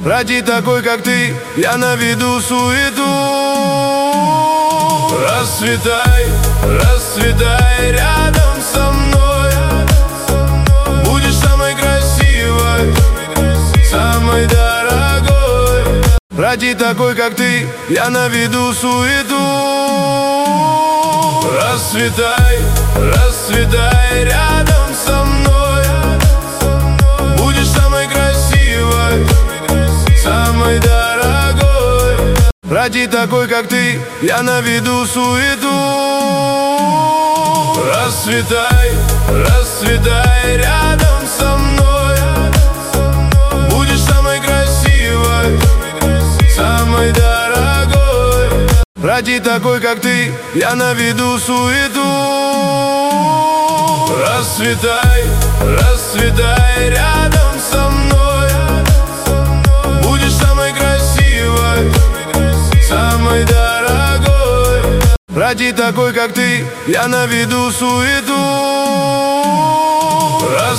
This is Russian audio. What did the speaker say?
Ради такой, как ты, я наведу суету. Расцветай, расцветай рядом со мной. Будешь самой красивой, самой дорогой. Ради такой, как ты, я наведу суету. Расцветай, расцветай рядом со мной. Будешь самой красивой, самой дорогой. Ради такой, как ты, я наведу суету. Расцветай, расцветай рядом со мной. Будешь самой красивой, самой дорогой. Ради такой, как ты, я наведу суету. Расцветай, расцветай рядом со мной. Будешь самой красивой, самой дорогой. Ради такой, как ты, я наведу суету.